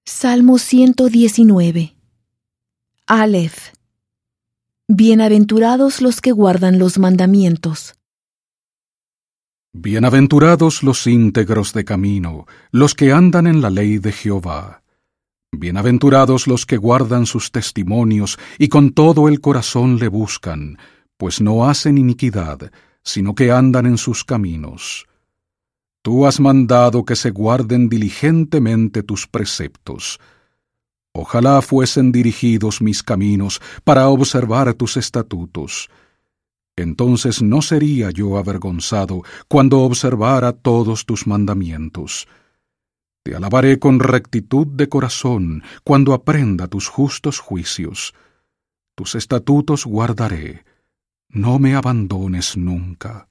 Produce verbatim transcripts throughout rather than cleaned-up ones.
Salmo ciento diecinueve. Aleph. Bienaventurados los que guardan los mandamientos. Bienaventurados los íntegros de camino, los que andan en la ley de Jehová. Bienaventurados los que guardan sus testimonios y con todo el corazón le buscan, pues no hacen iniquidad, sino que andan en sus caminos. Tú has mandado que se guarden diligentemente tus preceptos. Ojalá fuesen dirigidos mis caminos para observar tus estatutos. Entonces no sería yo avergonzado cuando observara todos tus mandamientos. Te alabaré con rectitud de corazón cuando aprenda tus justos juicios. Tus estatutos guardaré. No me abandones nunca.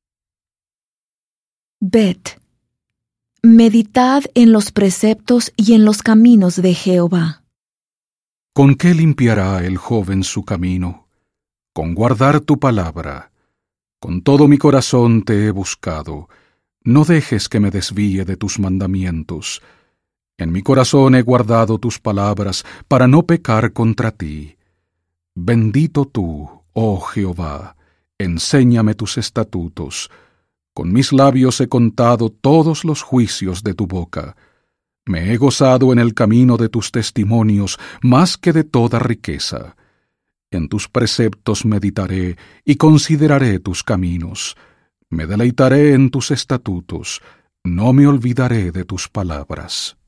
Bet. Meditad en los preceptos y en los caminos de Jehová. ¿Con qué limpiará el joven su camino? Con guardar tu palabra. Con todo mi corazón te he buscado. No dejes que me desvíe de tus mandamientos. En mi corazón he guardado tus palabras para no pecar contra ti. Bendito tú, oh Jehová, enséñame tus estatutos. Con mis labios he contado todos los juicios de tu boca. Me he gozado en el camino de tus testimonios más que de toda riqueza. En tus preceptos meditaré y consideraré tus caminos. Me deleitaré en tus estatutos. No me olvidaré de tus palabras.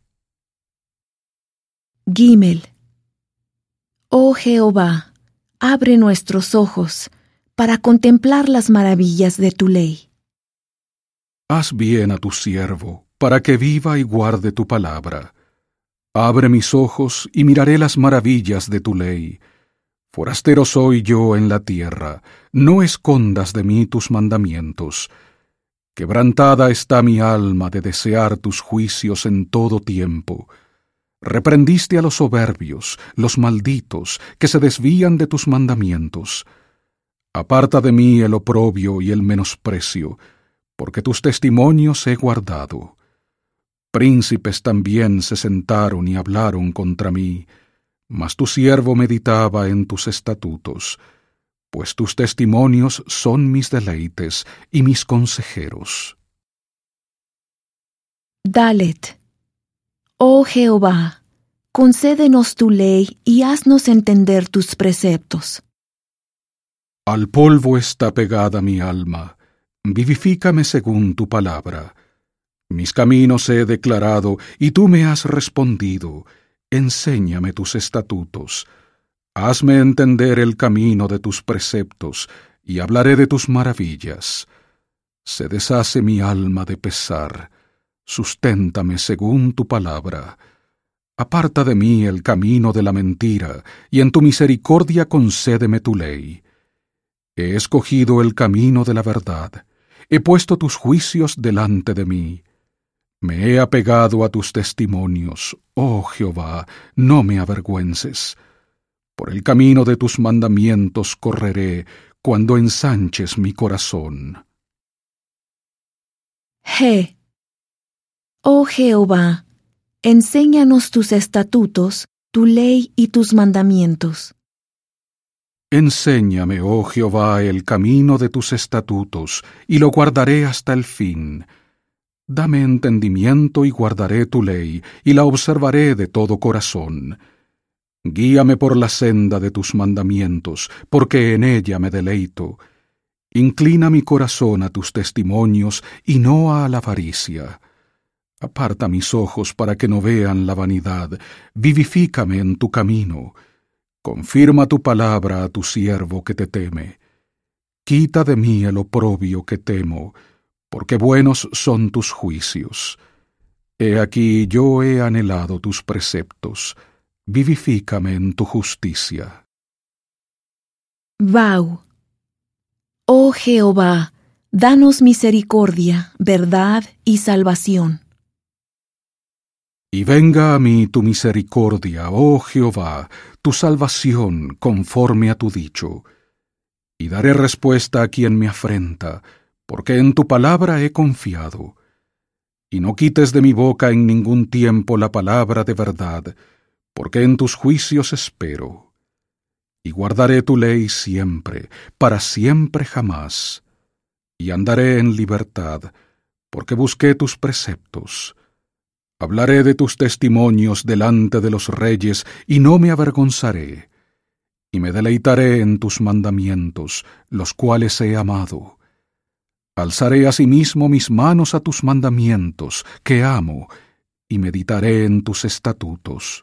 Gimel. Oh Jehová, abre nuestros ojos para contemplar las maravillas de tu ley. Haz bien a tu siervo, para que viva y guarde tu palabra. Abre mis ojos y miraré las maravillas de tu ley. Forastero soy yo en la tierra, no escondas de mí tus mandamientos. Quebrantada está mi alma de desear tus juicios en todo tiempo. Reprendiste a los soberbios, los malditos, que se desvían de tus mandamientos. Aparta de mí el oprobio y el menosprecio, porque tus testimonios he guardado. Príncipes también se sentaron y hablaron contra mí, mas tu siervo meditaba en tus estatutos, pues tus testimonios son mis deleites y mis consejeros. Dalet. Oh Jehová, concédenos tu ley y haznos entender tus preceptos. Al polvo está pegada mi alma. Vivifícame según tu palabra. Mis caminos he declarado, y tú me has respondido. Enséñame tus estatutos. Hazme entender el camino de tus preceptos, y hablaré de tus maravillas. Se deshace mi alma de pesar. Susténtame según tu palabra. Aparta de mí el camino de la mentira, y en tu misericordia concédeme tu ley. He escogido el camino de la verdad. He puesto tus juicios delante de mí. Me he apegado a tus testimonios, oh Jehová, no me avergüences. Por el camino de tus mandamientos correré cuando ensanches mi corazón. G. Oh Jehová, enséñanos tus estatutos, tu ley y tus mandamientos. Enséñame, oh Jehová, el camino de tus estatutos, y lo guardaré hasta el fin. Dame entendimiento y guardaré tu ley, y la observaré de todo corazón. Guíame por la senda de tus mandamientos, porque en ella me deleito. Inclina mi corazón a tus testimonios, y no a la avaricia. Aparta mis ojos para que no vean la vanidad, vivifícame en tu camino. Confirma tu palabra a tu siervo que te teme. Quita de mí el oprobio que temo, porque buenos son tus juicios. He aquí yo he anhelado tus preceptos. Vivifícame en tu justicia. Vau. Oh Jehová, danos misericordia, verdad y salvación. Y venga a mí tu misericordia, oh Jehová, tu salvación conforme a tu dicho. Y daré respuesta a quien me afrenta, porque en tu palabra he confiado. y no quites de mi boca en ningún tiempo la palabra de verdad, porque en tus juicios espero. Y guardaré tu ley siempre, para siempre jamás, y andaré en libertad, porque busqué tus preceptos. Hablaré de tus testimonios delante de los reyes, y no me avergonzaré, y me deleitaré en tus mandamientos, los cuales he amado. Alzaré asimismo mis manos a tus mandamientos, que amo, y meditaré en tus estatutos.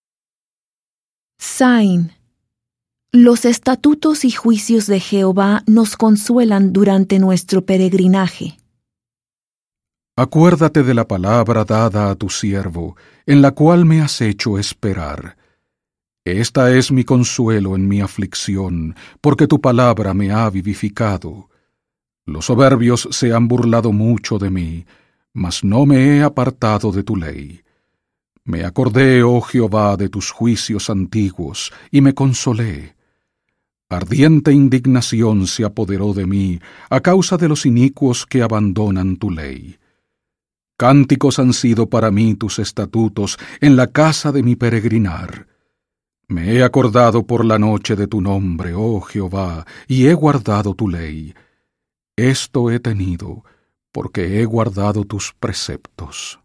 Zain. Los estatutos y juicios de Jehová nos consuelan durante nuestro peregrinaje. Acuérdate de la palabra dada a tu siervo, en la cual me has hecho esperar. Esta es mi consuelo en mi aflicción, porque tu palabra me ha vivificado. Los soberbios se han burlado mucho de mí, mas no me he apartado de tu ley. Me acordé, oh Jehová, de tus juicios antiguos, y me consolé. Ardiente indignación se apoderó de mí, a causa de los inicuos que abandonan tu ley. Cánticos han sido para mí tus estatutos en la casa de mi peregrinar. Me he acordado por la noche de tu nombre, oh Jehová, y he guardado tu ley. Esto he tenido, porque he guardado tus preceptos.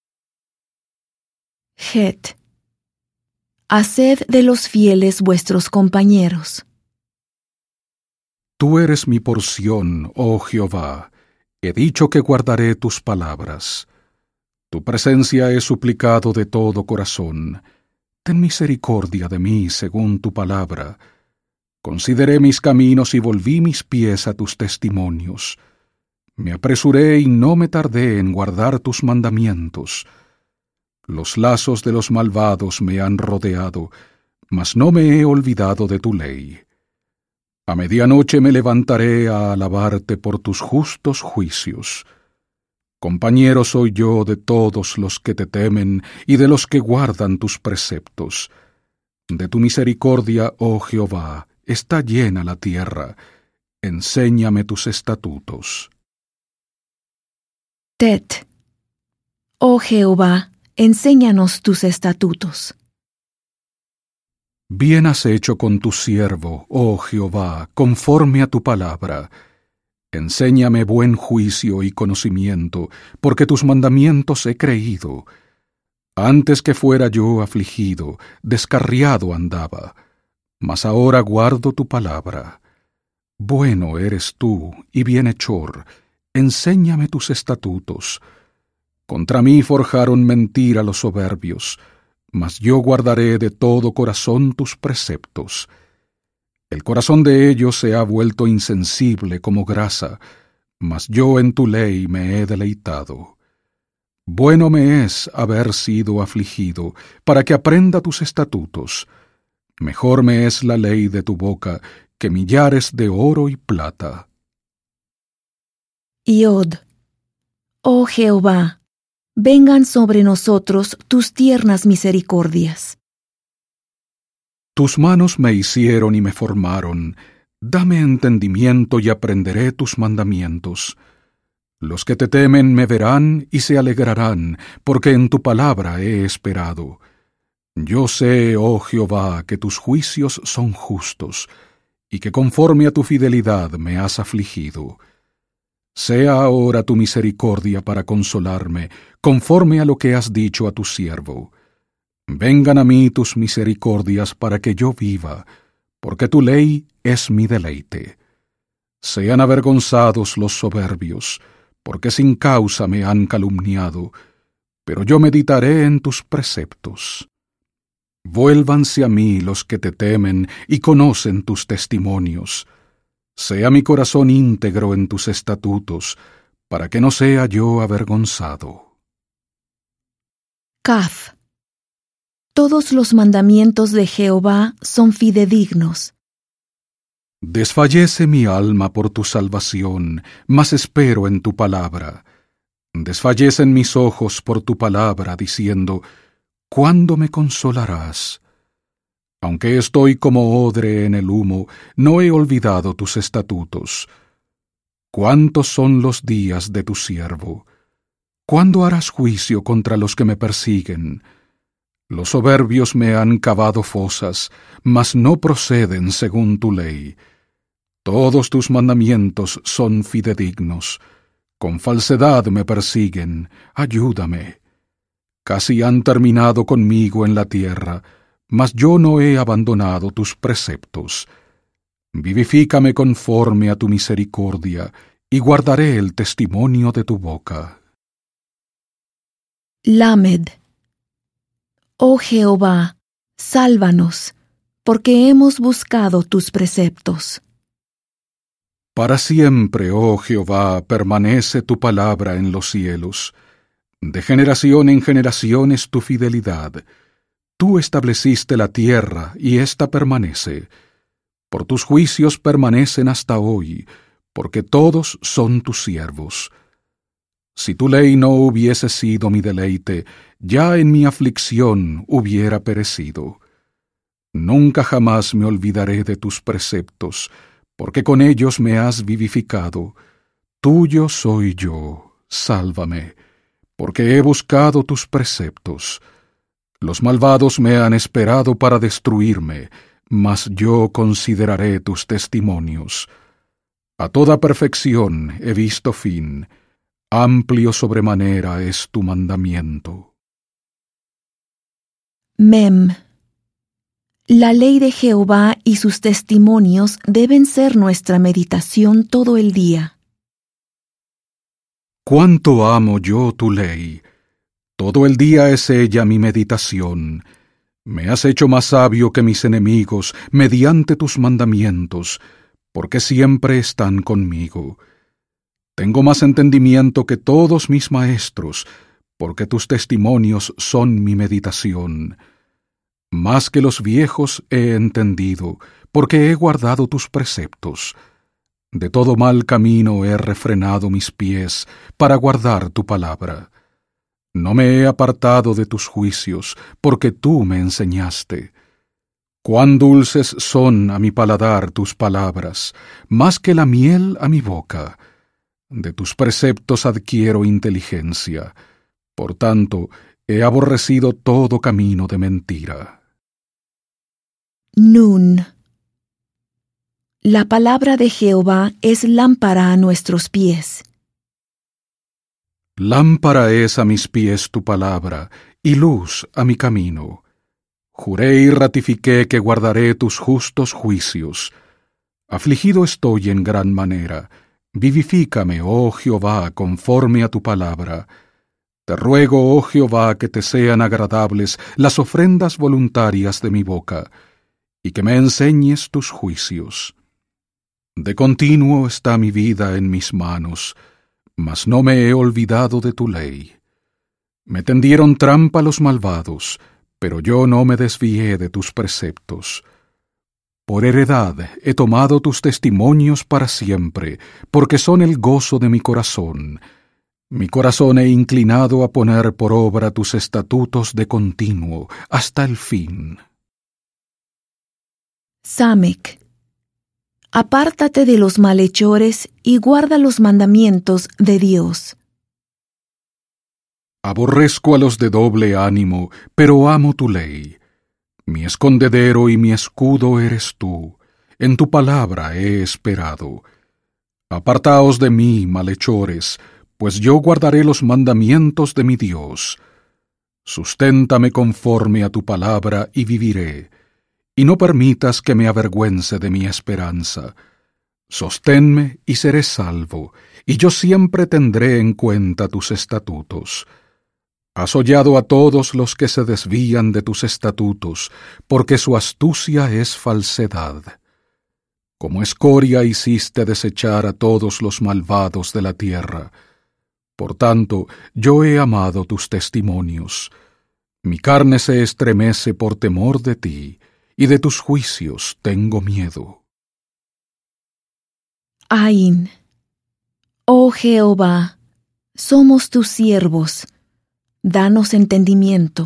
Het. Haced de los fieles vuestros compañeros. Tú eres mi porción, oh Jehová. He dicho que guardaré tus palabras. Tu presencia he suplicado de todo corazón. Ten misericordia de mí según tu palabra. Consideré mis caminos y volví mis pies a tus testimonios. Me apresuré y no me tardé en guardar tus mandamientos. Los lazos de los malvados me han rodeado, mas no me he olvidado de tu ley. A medianoche me levantaré a alabarte por tus justos juicios. Compañero soy yo de todos los que te temen y de los que guardan tus preceptos. De tu misericordia, oh Jehová, está llena la tierra. Enséñame tus estatutos. Tet. Oh Jehová, enséñanos tus estatutos. Bien has hecho con tu siervo, oh Jehová, conforme a tu palabra. Enséñame buen juicio y conocimiento, porque tus mandamientos he creído. Antes que fuera yo afligido, descarriado andaba, mas ahora guardo tu palabra. Bueno eres tú y bienhechor, enséñame tus estatutos. Contra mí forjaron mentira los soberbios, mas yo guardaré de todo corazón tus preceptos. El corazón de ellos se ha vuelto insensible como grasa, mas yo en tu ley me he deleitado. Bueno me es haber sido afligido, para que aprenda tus estatutos. Mejor me es la ley de tu boca que millares de oro y plata. Iod. Oh Jehová, vengan sobre nosotros tus tiernas misericordias. Tus manos me hicieron y me formaron. Dame entendimiento y aprenderé tus mandamientos. Los que te temen me verán y se alegrarán, porque en tu palabra he esperado. Yo sé, oh Jehová, que tus juicios son justos, y que conforme a tu fidelidad me has afligido. Sea ahora tu misericordia para consolarme, conforme a lo que has dicho a tu siervo. Vengan a mí tus misericordias para que yo viva, porque tu ley es mi deleite. Sean avergonzados los soberbios, porque sin causa me han calumniado, pero yo meditaré en tus preceptos. Vuélvanse a mí los que te temen y conocen tus testimonios. Sea mi corazón íntegro en tus estatutos, para que no sea yo avergonzado. Kaf. Todos los mandamientos de Jehová son fidedignos. Desfallece mi alma por tu salvación, mas espero en tu palabra. Desfallecen mis ojos por tu palabra, diciendo, ¿cuándo me consolarás? Aunque estoy como odre en el humo, no he olvidado tus estatutos. ¿Cuántos son los días de tu siervo? ¿Cuándo harás juicio contra los que me persiguen? Los soberbios me han cavado fosas, mas no proceden según tu ley. Todos tus mandamientos son fidedignos. Con falsedad me persiguen, ayúdame. Casi han terminado conmigo en la tierra, mas yo no he abandonado tus preceptos. Vivifícame conforme a tu misericordia, y guardaré el testimonio de tu boca. Lamed. Oh Jehová, sálvanos, porque hemos buscado tus preceptos. Para siempre, oh Jehová, permanece tu palabra en los cielos. De generación en generación es tu fidelidad. Tú estableciste la tierra, y ésta permanece. Por tus juicios permanecen hasta hoy, porque todos son tus siervos. Si tu ley no hubiese sido mi deleite, ya en mi aflicción hubiera perecido. Nunca jamás me olvidaré de tus preceptos, porque con ellos me has vivificado. Tuyo soy yo, sálvame, porque he buscado tus preceptos. Los malvados me han esperado para destruirme, mas yo consideraré tus testimonios. A toda perfección he visto fin, amplio sobremanera es tu mandamiento. Mem. La ley de Jehová y sus testimonios deben ser nuestra meditación todo el día. Cuánto amo yo tu ley. Todo el día es ella mi meditación. Me has hecho más sabio que mis enemigos mediante tus mandamientos, porque siempre están conmigo. Tengo más entendimiento que todos mis maestros, porque tus testimonios son mi meditación. Más que los viejos he entendido, porque he guardado tus preceptos. De todo mal camino he refrenado mis pies para guardar tu palabra. No me he apartado de tus juicios, porque tú me enseñaste. Cuán dulces son a mi paladar tus palabras, más que la miel a mi boca. De tus preceptos adquiero inteligencia. Por tanto, he aborrecido todo camino de mentira. Nun. La palabra de Jehová es lámpara a nuestros pies. Lámpara es a mis pies tu palabra, y luz a mi camino. Juré y ratifiqué que guardaré tus justos juicios. Afligido estoy en gran manera. Vivifícame, oh Jehová, conforme a tu palabra. Te ruego, oh Jehová, que te sean agradables las ofrendas voluntarias de mi boca, y que me enseñes tus juicios. De continuo está mi vida en mis manos, mas no me he olvidado de tu ley. Me tendieron trampa los malvados, pero yo no me desvié de tus preceptos. Por heredad he tomado tus testimonios para siempre, porque son el gozo de mi corazón. Mi corazón he inclinado a poner por obra tus estatutos de continuo, hasta el fin. Samec. Apártate de los malhechores y guarda los mandamientos de Dios. Aborrezco a los de doble ánimo, pero amo tu ley. Mi escondedero y mi escudo eres tú. En tu palabra he esperado. Apartaos de mí, malhechores, pues yo guardaré los mandamientos de mi Dios. Susténtame conforme a tu palabra y viviré, y no permitas que me avergüence de mi esperanza. Sosténme y seré salvo, y yo siempre tendré en cuenta tus estatutos. Has hollado a todos los que se desvían de tus estatutos, porque su astucia es falsedad. Como escoria hiciste desechar a todos los malvados de la tierra. Por tanto, yo he amado tus testimonios. Mi carne se estremece por temor de ti, y de tus juicios tengo miedo. Ain. Oh Jehová, somos tus siervos. Danos entendimiento.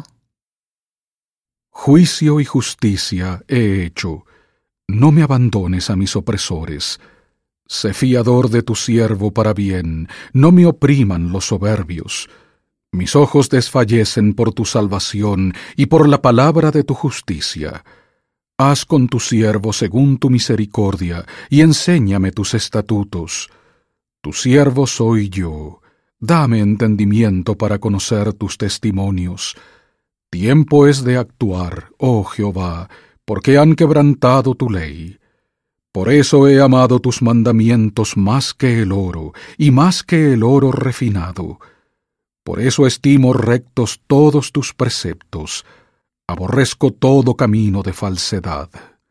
Juicio y justicia he hecho. No me abandones a mis opresores. Sé fiador de tu siervo para bien. No me opriman los soberbios. Mis ojos desfallecen por tu salvación y por la palabra de tu justicia. Haz con tu siervo según tu misericordia, y enséñame tus estatutos. Tu siervo soy yo. Dame entendimiento para conocer tus testimonios. Tiempo es de actuar, oh Jehová, porque han quebrantado tu ley. Por eso he amado tus mandamientos más que el oro, y más que el oro refinado. Por eso estimo rectos todos tus preceptos. Aborrezco todo camino de falsedad.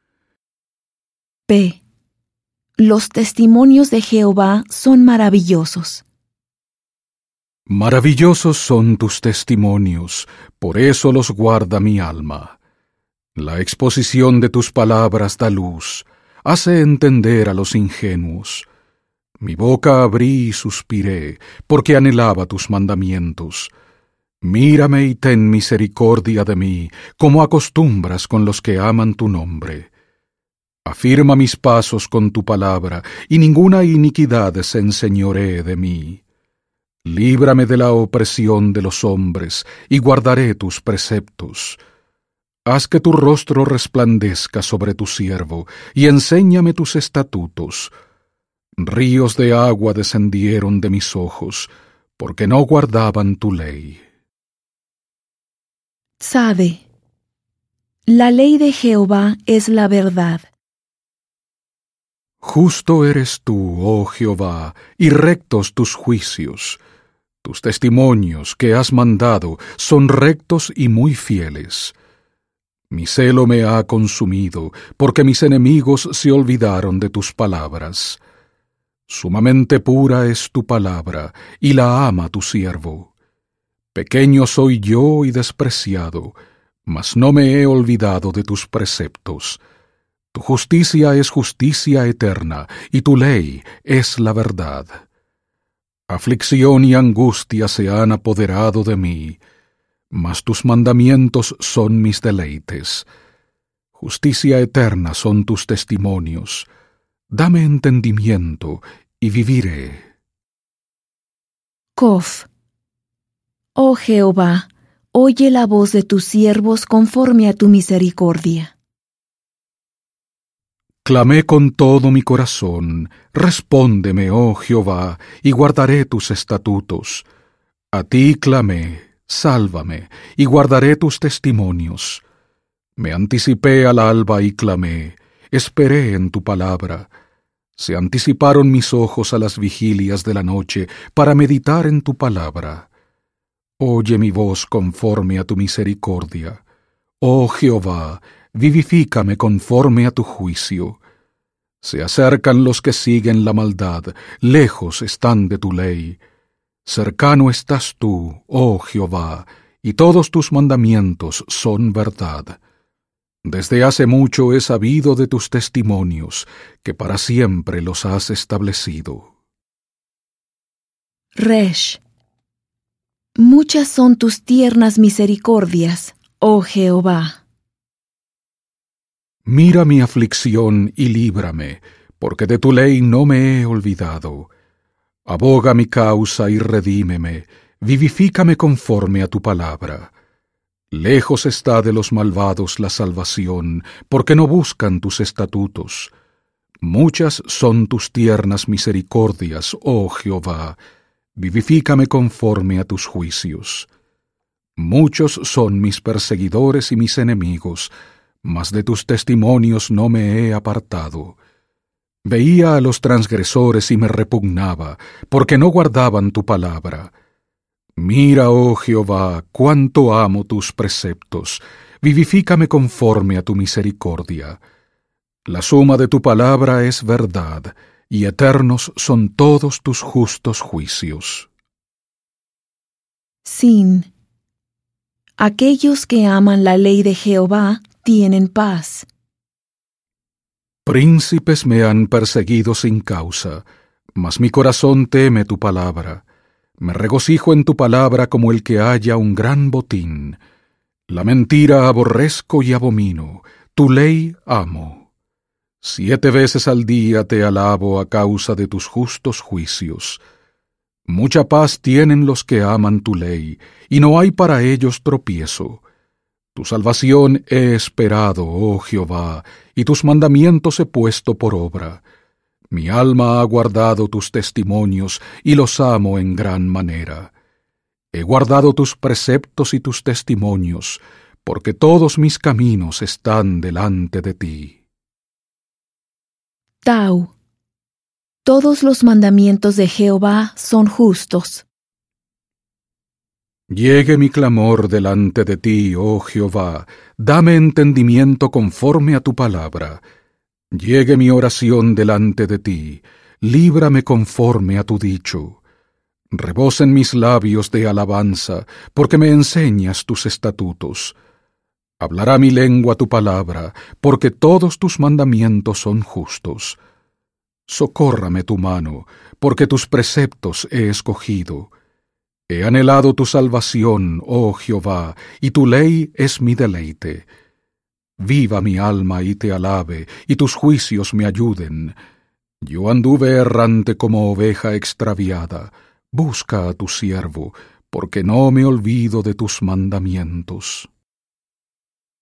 P. Los testimonios de Jehová son maravillosos. Maravillosos son tus testimonios, por eso los guarda mi alma. La exposición de tus palabras da luz, hace entender a los ingenuos. Mi boca abrí y suspiré, porque anhelaba tus mandamientos. Mírame y ten misericordia de mí, como acostumbras con los que aman tu nombre. Afirma mis pasos con tu palabra, y ninguna iniquidad se enseñoree de mí. Líbrame de la opresión de los hombres, y guardaré tus preceptos. Haz que tu rostro resplandezca sobre tu siervo, y enséñame tus estatutos. Ríos de agua descendieron de mis ojos, porque no guardaban tu ley. Sabe. La ley de Jehová es la verdad. Justo eres tú, oh Jehová, y rectos tus juicios. Tus testimonios que has mandado son rectos y muy fieles. Mi celo me ha consumido, porque mis enemigos se olvidaron de tus palabras. Sumamente pura es tu palabra, y la ama tu siervo. Pequeño soy yo y despreciado, mas no me he olvidado de tus preceptos. Tu justicia es justicia eterna, y tu ley es la verdad. Aflicción y angustia se han apoderado de mí, mas tus mandamientos son mis deleites. Justicia eterna son tus testimonios. Dame entendimiento, y viviré. Cof. Oh Jehová, oye la voz de tus siervos conforme a tu misericordia. Clamé con todo mi corazón, respóndeme, oh Jehová, y guardaré tus estatutos. A ti clamé, sálvame, y guardaré tus testimonios. Me anticipé al alba y clamé, esperé en tu palabra. Se anticiparon mis ojos a las vigilias de la noche para meditar en tu palabra. Oye mi voz conforme a tu misericordia. Oh Jehová, vivifícame conforme a tu juicio. Se acercan los que siguen la maldad, lejos están de tu ley. Cercano estás tú, oh Jehová, y todos tus mandamientos son verdad. Desde hace mucho he sabido de tus testimonios, que para siempre los has establecido. Resh. Muchas son tus tiernas misericordias, oh Jehová. Mira mi aflicción y líbrame, porque de tu ley no me he olvidado. Aboga mi causa y redímeme, vivifícame conforme a tu palabra. Lejos está de los malvados la salvación, porque no buscan tus estatutos. Muchas son tus tiernas misericordias, oh Jehová, vivifícame conforme a tus juicios. Muchos son mis perseguidores y mis enemigos, mas de tus testimonios no me he apartado. Veía a los transgresores y me repugnaba, porque no guardaban tu palabra. Mira, oh Jehová, cuánto amo tus preceptos, vivifícame conforme a tu misericordia. La suma de tu palabra es verdad, y eternos son todos tus justos juicios. Sin. Aquellos que aman la ley de Jehová tienen paz. Príncipes me han perseguido sin causa, mas mi corazón teme tu palabra. Me regocijo en tu palabra como el que halla un gran botín. La mentira aborrezco y abomino, tu ley amo. Siete veces al día te alabo a causa de tus justos juicios. Mucha paz tienen los que aman tu ley, y no hay para ellos tropiezo. Tu salvación he esperado, oh Jehová, y tus mandamientos he puesto por obra. Mi alma ha guardado tus testimonios, y los amo en gran manera. He guardado tus preceptos y tus testimonios, porque todos mis caminos están delante de ti. Tau. Todos los mandamientos de Jehová son justos. Llegue mi clamor delante de ti, oh Jehová, dame entendimiento conforme a tu palabra. Llegue mi oración delante de ti, líbrame conforme a tu dicho. Rebosen mis labios de alabanza, porque me enseñas tus estatutos. Hablará mi lengua tu palabra, porque todos tus mandamientos son justos. Socórrame tu mano, porque tus preceptos he escogido. He anhelado tu salvación, oh Jehová, y tu ley es mi deleite. Viva mi alma y te alabe, y tus juicios me ayuden. Yo anduve errante como oveja extraviada. Busca a tu siervo, porque no me olvido de tus mandamientos.